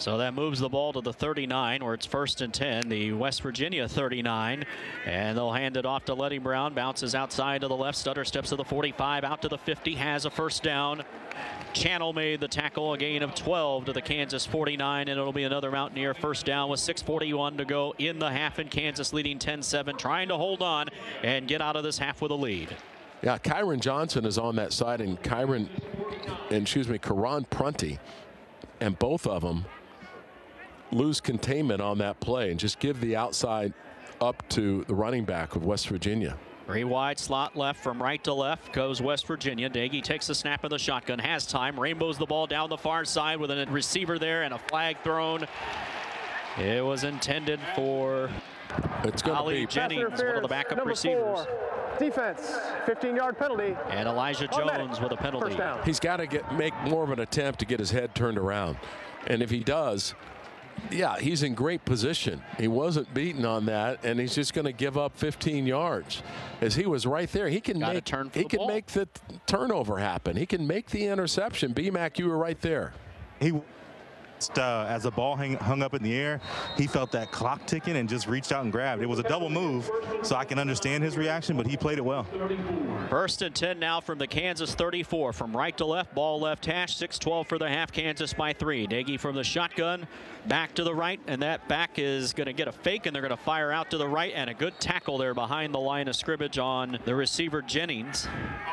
So that moves the ball to the 39 where it's 1st and 10. The West Virginia 39. And they'll hand it off to Letty Brown. Bounces outside to the left. Stutter steps to the 45. Out to the 50. Has a first down. Channel made the tackle. A gain of 12 to the Kansas 49. And it'll be another Mountaineer first down with 6:41 to go in the half. And Kansas leading 10-7. Trying to hold on and get out of this half with a lead. Yeah, Kyron Johnson is on that side. And Karan Prunty. And both of them lose containment on that play and just give the outside up to the running back of West Virginia. 3 wide slot left from right to left goes West Virginia. Daigie takes the snap of the shotgun, has time, rainbows the ball down the far side with a receiver there and a flag thrown. It was intended for Ali Jennings, one of the backup receivers. 4, defense, 15-yard penalty. And Elijah Jones with a penalty. He's got to make more of an attempt to get his head turned around. And if he does, yeah, he's in great position. He wasn't beaten on that, and he's just going to give up 15 yards. As he was right there, he can make the turnover happen. He can make the interception. B-Mac, you were right there. As the ball hung up in the air, he felt that clock ticking and just reached out and grabbed. It was a double move, so I can understand his reaction, but he played it well. 1st and 10 now from the Kansas 34. From right to left, ball left hash, 6:12 for the half, Kansas by 3. Daigie from the shotgun, back to the right, and that back is going to get a fake, and they're going to fire out to the right, and a good tackle there behind the line of scrimmage on the receiver Jennings.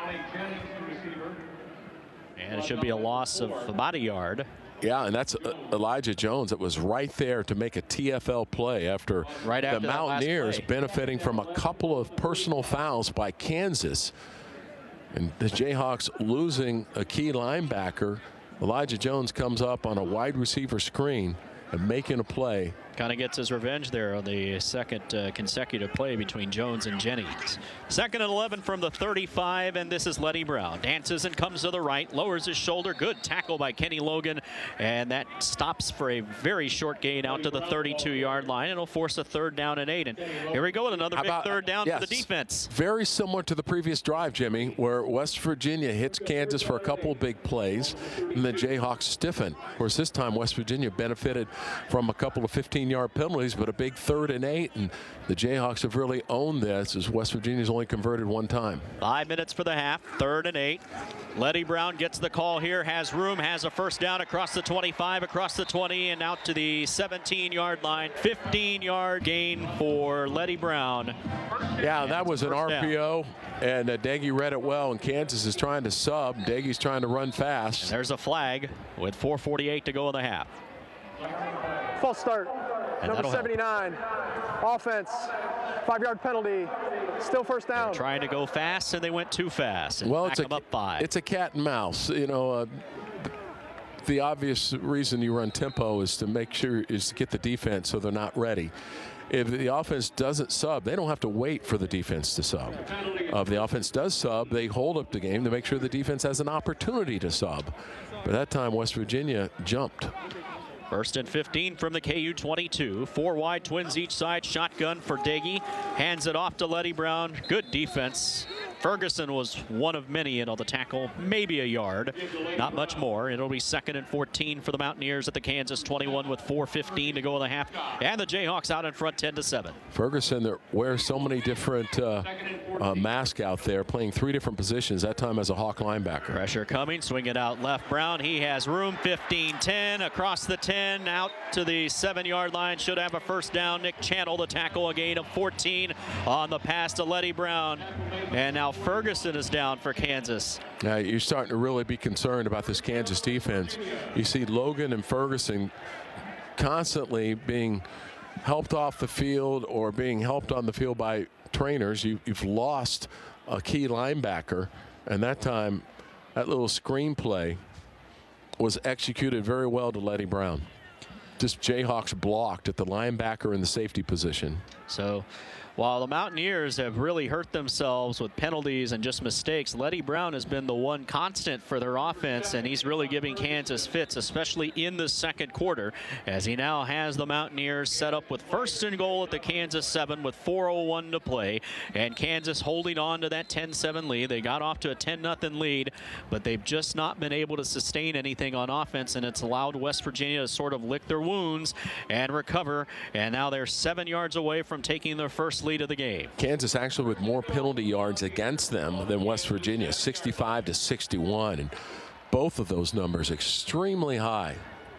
And it should be a loss of about a yard. Yeah, and that's Elijah Jones that was right there to make a TFL play after the Mountaineers benefiting from a couple of personal fouls by Kansas. And the Jayhawks losing a key linebacker. Elijah Jones comes up on a wide receiver screen and making a play. Kind of gets his revenge there on the second consecutive play between Jones and Jennings. 2nd and 11 from the 35, and this is Letty Brown. Dances and comes to the right, lowers his shoulder. Good tackle by Kenny Logan, and that stops for a very short gain out to the 32-yard line. It'll force a 3rd down and 8. And here we go with another big 3rd down for the defense. Very similar to the previous drive, Jimmy, where West Virginia hits Kansas for a couple of big plays, and the Jayhawks stiffen. Of course, this time West Virginia benefited from a couple of 15-yard penalties, but a big 3rd and 8, and the Jayhawks have really owned this as West Virginia's only converted one time. 5 minutes for the half, 3rd and 8. Letty Brown gets the call here, has room, has a first down across the 25, across the 20, and out to the 17-yard line. 15-yard gain for Letty Brown. Yeah, that was an RPO, and Daigie read it well, and Kansas is trying to sub. Daigie's trying to run fast. And there's a flag with 4:48 to go in the half. False start. And number 79. Offense. 5-yard penalty. Still first down. They're trying to go fast, and they went too fast. Well, it's a cat and mouse. You know, the obvious reason you run tempo is to make sure to get the defense so they're not ready. If the offense doesn't sub, they don't have to wait for the defense to sub. If the offense does sub, they hold up the game to make sure the defense has an opportunity to sub. But that time, West Virginia jumped. 1st and 15 from the KU 22. 4 wide, twins each side. Shotgun for Daigie. Hands it off to Letty Brown. Good defense. Ferguson was one of many on the tackle, maybe a yard, not much more. It'll be 2nd and 14 for the Mountaineers at the Kansas 21 with 4:15 to go in the half, and the Jayhawks out in front 10-7. Ferguson that wears so many different masks out there, playing 3 different positions, that time as a Hawk linebacker. Pressure coming, swing it out left. Brown, he has room, 15-10, across the 10, out to the 7-yard line, should have a first down. Nick Channel, the tackle, a gain of 14 on the pass to Letty Brown, and now Ferguson is down for Kansas. Now you're starting to really be concerned about this Kansas defense. You see Logan and Ferguson constantly being helped off the field or being helped on the field by trainers. You've lost a key linebacker, and that time that little screenplay was executed very well to Letty Brown. Just Jayhawks blocked at the linebacker in the safety position. So while the Mountaineers have really hurt themselves with penalties and just mistakes, Letty Brown has been the one constant for their offense, and he's really giving Kansas fits, especially in the second quarter, as he now has the Mountaineers set up with first and goal at the Kansas 7 with 4:01 to play, and Kansas holding on to that 10-7 lead. They got off to a 10-0 lead, but they've just not been able to sustain anything on offense, and it's allowed West Virginia to sort of lick their wounds and recover, and now they're 7 yards away from taking their first lead of the game. Kansas actually with more penalty yards against them than West Virginia, 65 to 61, and both of those numbers extremely high.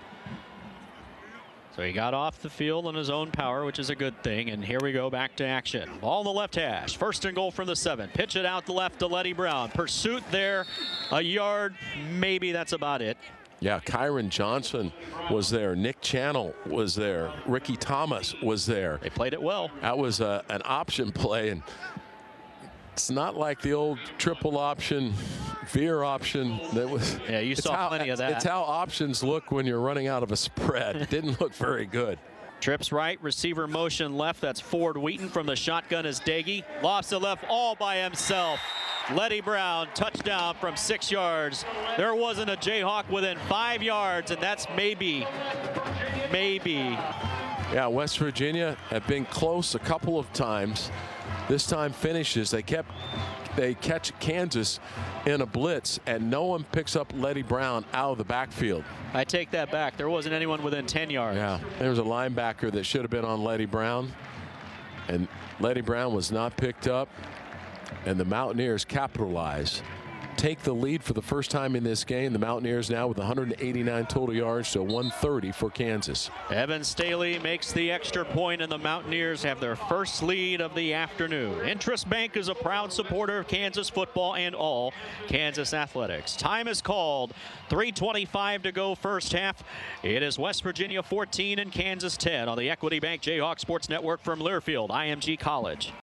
So he got off the field on his own power, which is a good thing. And here we go back to action. Ball in the left hash. First and goal from the 7. Pitch it out the left to Letty Brown. Pursuit there, a yard, maybe that's about it. Yeah, Kyron Johnson was there. Nick Channel was there. Ricky Thomas was there. They played it well. That was an option play, and it's not like the old triple option, veer option. That was. Yeah, you saw plenty of that. It's how options look when you're running out of a spread. It didn't look very good. Trips right, receiver motion left. That's Ford Wheaton from the shotgun is Daggy. Lofts to left all by himself. Letty Brown, touchdown from 6 yards. There wasn't a Jayhawk within 5 yards, and that's maybe. Yeah, West Virginia have been close a couple of times. This time finishes. They catch Kansas in a blitz, and no one picks up Letty Brown out of the backfield. I take that back. There wasn't anyone within 10 yards. Yeah, there was a linebacker that should have been on Letty Brown, and Letty Brown was not picked up. And the Mountaineers capitalize, take the lead for the first time in this game. The Mountaineers now with 189 total yards to 130 for Kansas. Evan Staley makes the extra point, and the Mountaineers have their first lead of the afternoon. Interest Bank is a proud supporter of Kansas football and all Kansas athletics. Time is called. 3:25 to go first half. It is West Virginia 14 and Kansas 10 on the Equity Bank Jayhawk Sports Network from Learfield, IMG College.